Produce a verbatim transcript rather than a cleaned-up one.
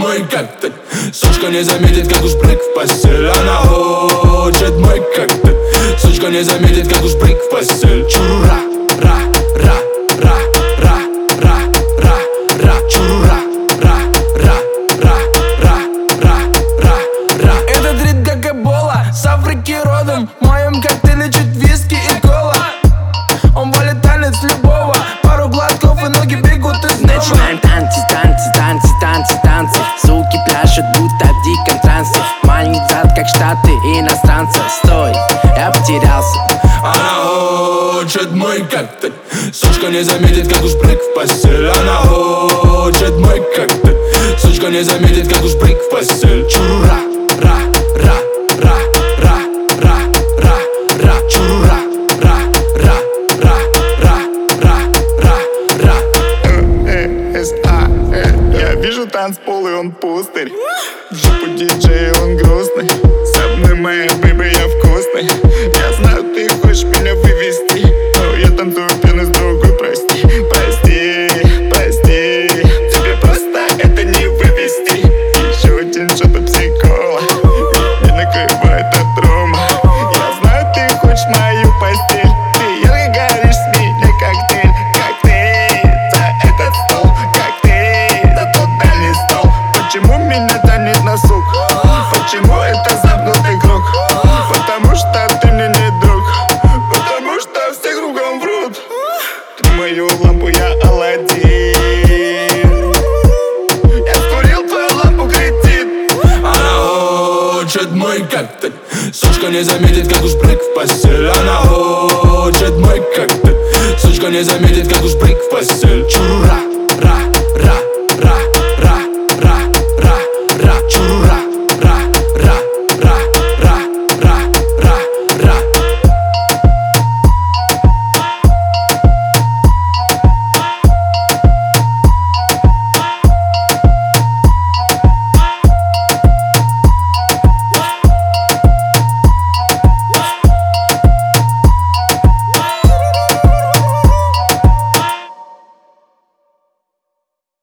мой коктейль. Сучка не заметит, как уж прыг в постель. Она хочет мой коктейль. Сучка не заметит, как уж прыг в постель. Чурура, ра, ра, ра, ра, ра, ра, ра, чурура, ра, ра, ра, ра, ра, ра, ра. Этот ритм как эбола, с Африки родом. В моем коктейле чуть виски и кола. Он валит танец любого, пару глотков и ноги бегут из дома. Начинаем танцы, танцы, танцы, танцы, танцы. Суки пляшут, будто в диком трансе. Маленький зад, как штаты иностранца. Стой, я потерялся. Она хочет мой коктейль. Сучка не заметит, как уж прыг в постель. Она хочет мой коктейль. Сучка не заметит, как уж прыг в постель. Чурура, ра, ра, ра, ра, ра, ра, ра, чурура, ра, ра, ра, ра, ра, ра, ра. Эс А, я вижу танцпол и он пустырь. Джипу диджей, он грустный. С одной моей бэйбой я вкусный. Я знаю, ты хочешь меня вывести, но я танцую пьяный с другой, прости. Прости, прости, тебе просто это не вывести. Еще один шот пепси-кола, не накрывает от рома. Я знаю, ты хочешь мою постель. Ты ярко горишь с меня коктейль. Коктейль за этот стол, коктейль за тот дальний стол. Почему меня тянет на сук? Почему это замкнутый круг? Потому что ты мне не друг. Потому что все кругом врут. Ты мою лампу, я Аладдин. Я скурил твою лампу, кретин. Она хочет мой коктейль. Сучка не заметит, как уж прыг в постель. Она хочет мой коктейль. Сучка не заметит, как уж прыг в постель. Чурура, ра,